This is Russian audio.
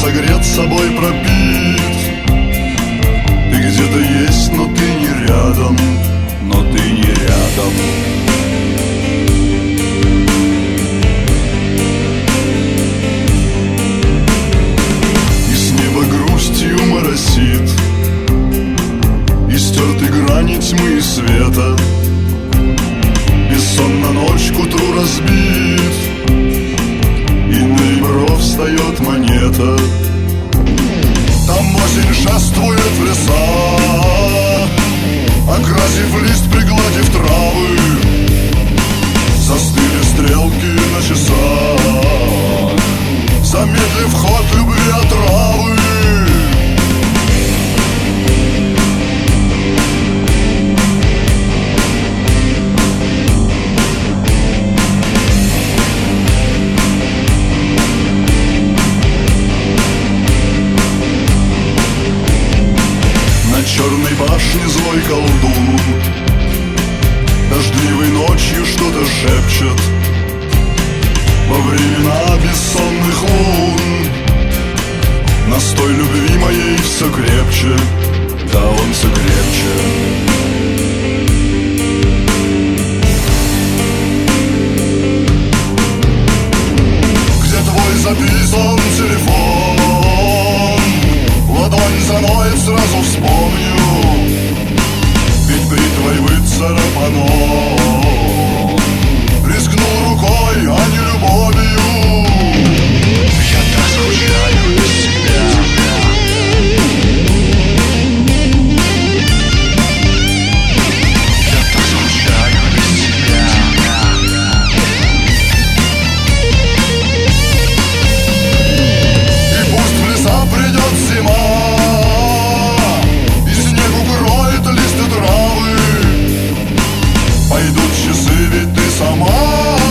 согрет, собой пропит. Ты где-то есть, но ты не рядом, но ты не рядом. И с неба грустью моросит, и стерты грани тьмы и света. Бессонно ночь к утру разбит, и на ребро встает монета. Там осень шествует в леса, окрасив лист, пригладив травы. Застыли стрелки на часах, замедлив ход любви отравы. Черной башне злой колдун дождливой ночью что-то шепчет. Во времена бессонных лун настой любви моей все крепче, да он все крепче. Где твой записан телефон? Ладонь заноет, сразу вспомню, ведь бритвой выцарапано. Рискнул рукой, а не любовью. Я так скучаю без тебя. Я так скучаю без тебя. И пусть в леса придет зима, пойдут часы, ведь ты сама